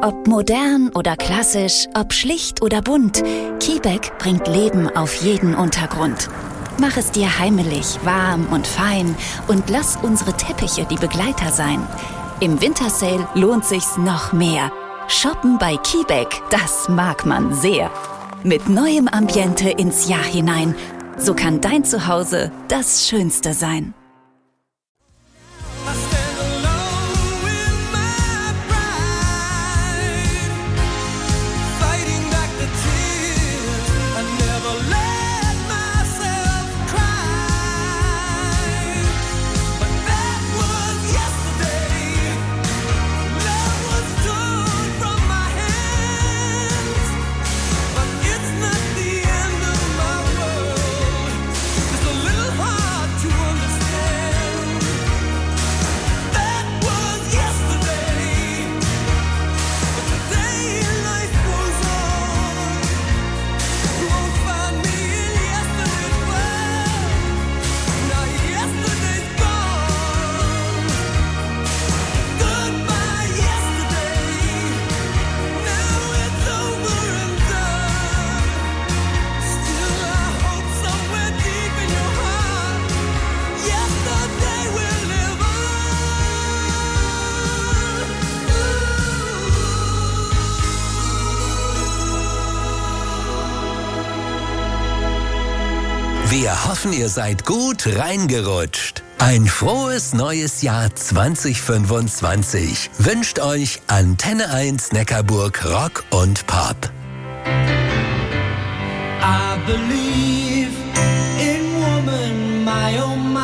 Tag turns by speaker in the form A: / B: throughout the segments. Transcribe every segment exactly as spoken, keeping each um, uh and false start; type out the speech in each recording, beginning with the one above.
A: Ob modern oder klassisch, ob schlicht oder bunt, Kiebeck bringt Leben auf jeden Untergrund. Mach es dir heimelig, warm und fein und lass unsere Teppiche die Begleiter sein. Im Wintersale lohnt sich's noch mehr. Shoppen bei Kiebeck, das mag man sehr. Mit neuem Ambiente ins Jahr hinein. So kann dein Zuhause das Schönste sein.
B: Wir hoffen, ihr seid gut reingerutscht. Ein frohes neues Jahr zwanzig fünfundzwanzig wünscht euch Antenne eins Neckarburg Rock und Pop.
C: I believe in woman, my oh my.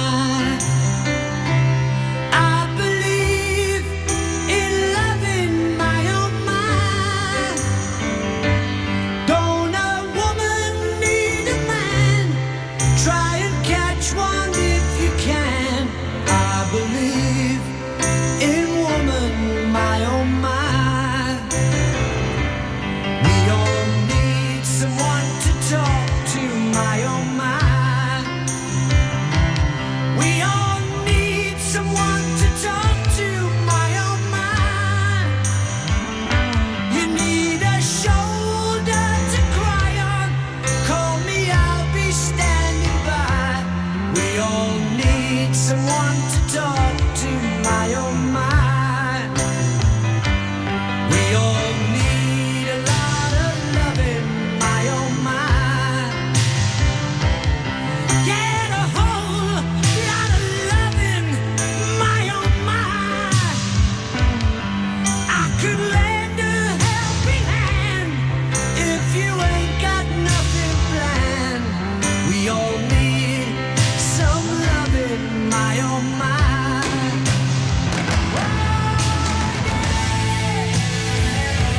C: I believe in loving, my oh my. Don't a woman need a man? Try and catch one if you can. I believe in woman, my oh my. We all need someone to talk to, my oh my. We all need someone to talk to, my oh my. You need a shoulder to cry on. Call me, I'll be standing by. We all need someone to talk to, my oh my. We all need a lot of loving, my oh my. Yeah, a whole lot of loving, my oh my. I could lend a helping hand if you ain't got nothing planned. We all need some loving, my oh my. Oh, yeah.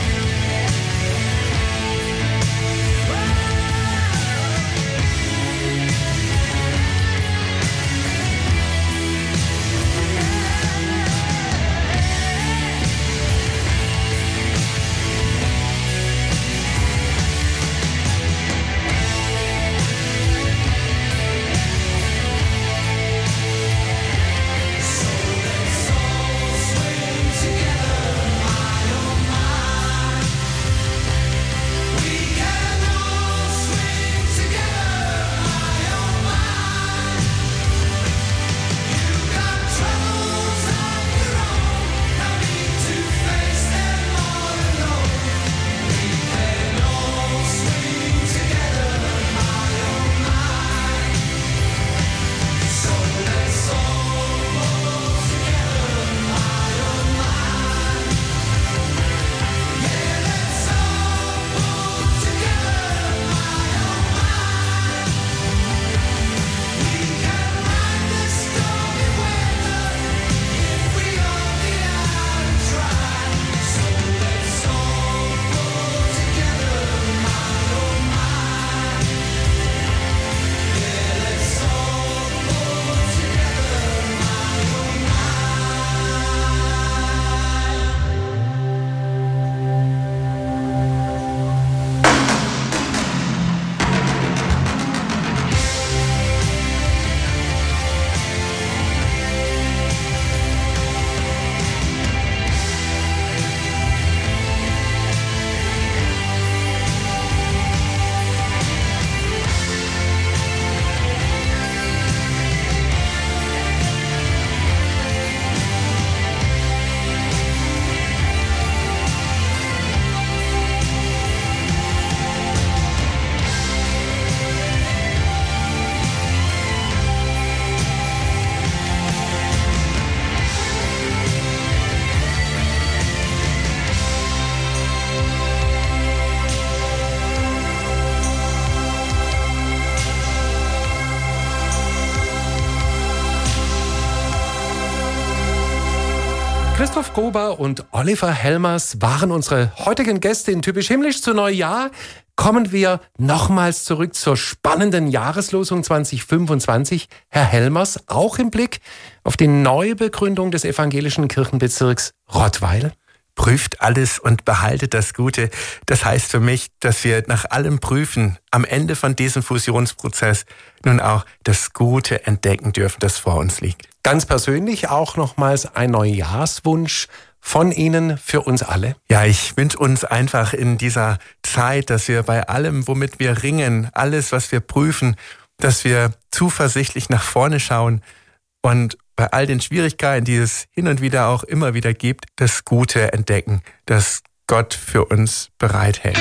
D: Christoph Gruber und Oliver Helmers waren unsere heutigen Gäste in Typisch Himmlisch zu Neujahr. Kommen wir nochmals zurück zur spannenden Jahreslosung zwanzig fünfundzwanzig. Herr Helmers, auch im Blick auf die Neubegründung des evangelischen Kirchenbezirks Rottweil.
E: Prüft alles und behaltet das Gute. Das heißt für mich, dass wir nach allem Prüfen am Ende von diesem Fusionsprozess nun auch das Gute entdecken dürfen, das vor uns liegt.
D: Ganz persönlich auch nochmals ein Neujahrswunsch von Ihnen für uns alle?
E: Ja, ich wünsche uns einfach in dieser Zeit, dass wir bei allem, womit wir ringen, alles, was wir prüfen, dass wir zuversichtlich nach vorne schauen und bei all den Schwierigkeiten, die es hin und wieder auch immer wieder gibt, das Gute entdecken, das Gott für uns bereithält.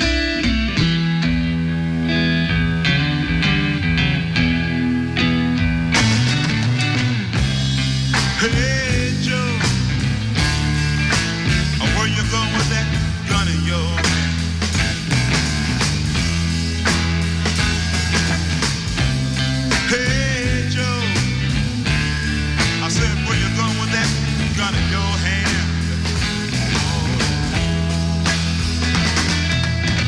F: Hey Joe, where you going with that gun of yours? Hey Joe, I said, where you going with that gun in your hand? Oh.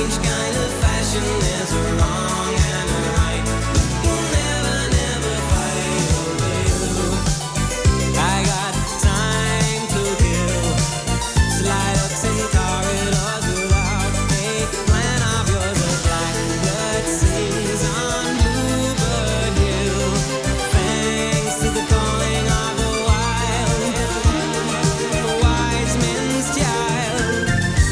C: strange kind of fashion. There's a wrong and a right. You'll never, never fight over you. I got time to kill. Slide ups and corridors without a plan of yours. A blackbird sings on Bluebird Hill. Thanks to the calling of the wild, the wise men's child.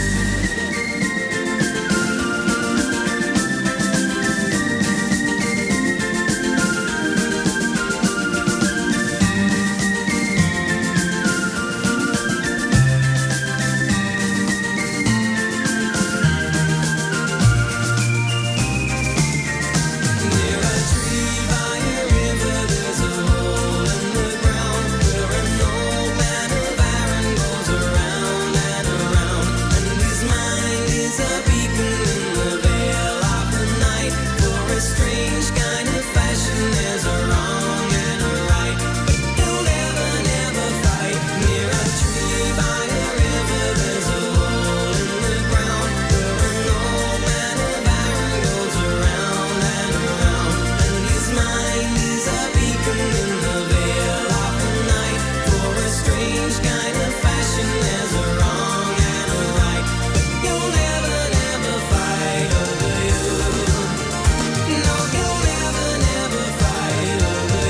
C: Near a tree by a river, there's a hole in the ground where an old man of iron goes around and around. And his mind is a beacon in the veil of the night. For a strange kind of fashion, there's a wrong and a right. But he'll never, never fight. Near a tree by a river, there's a hole in the ground where an old man of iron goes around and around. And his mind is a beacon in the veil of the night. For a strange kind of fashion, there's a wrong and a right. But he'll never, never fight over you. No, he'll never, never fight over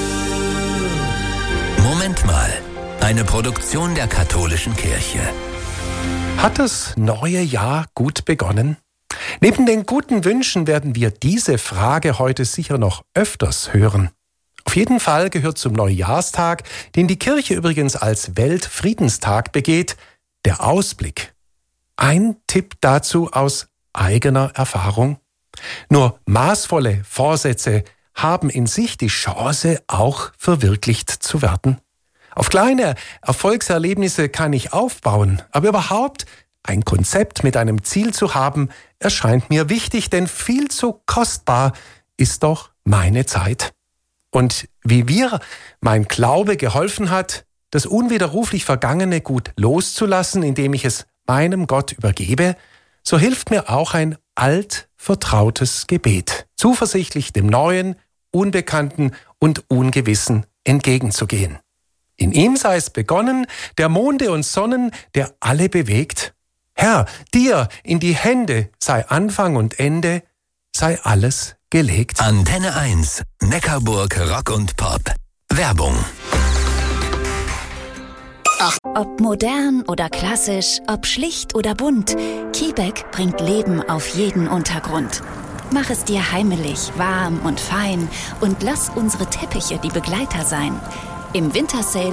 C: you.
B: Moment mal. Eine Produktion der katholischen Kirche.
D: Hat das neue Jahr gut begonnen? Neben den guten Wünschen werden wir diese Frage heute sicher noch öfters hören. Auf jeden Fall gehört zum Neujahrstag, den die Kirche übrigens als Weltfriedenstag begeht, der Ausblick. Ein Tipp dazu aus eigener Erfahrung. Nur maßvolle Vorsätze haben in sich die Chance, auch verwirklicht zu werden. Auf kleine Erfolgserlebnisse kann ich aufbauen, aber überhaupt ein Konzept mit einem Ziel zu haben, erscheint mir wichtig, denn viel zu kostbar ist doch meine Zeit. Und wie mir mein Glaube geholfen hat, das unwiderruflich Vergangene gut loszulassen, indem ich es meinem Gott übergebe, so hilft mir auch ein altvertrautes Gebet, zuversichtlich dem Neuen, Unbekannten und Ungewissen entgegenzugehen. In ihm sei es begonnen, der Monde und Sonnen, der alle bewegt. Herr, dir in die Hände sei Anfang und Ende, sei alles gelegt.
B: Antenne eins, Neckarburg Rock und Pop. Werbung.
A: Ob modern oder klassisch, ob schlicht oder bunt, Kiebeck bringt Leben auf jeden Untergrund. Mach es dir heimelig, warm und fein und lass unsere Teppiche die Begleiter sein. Im Wintersale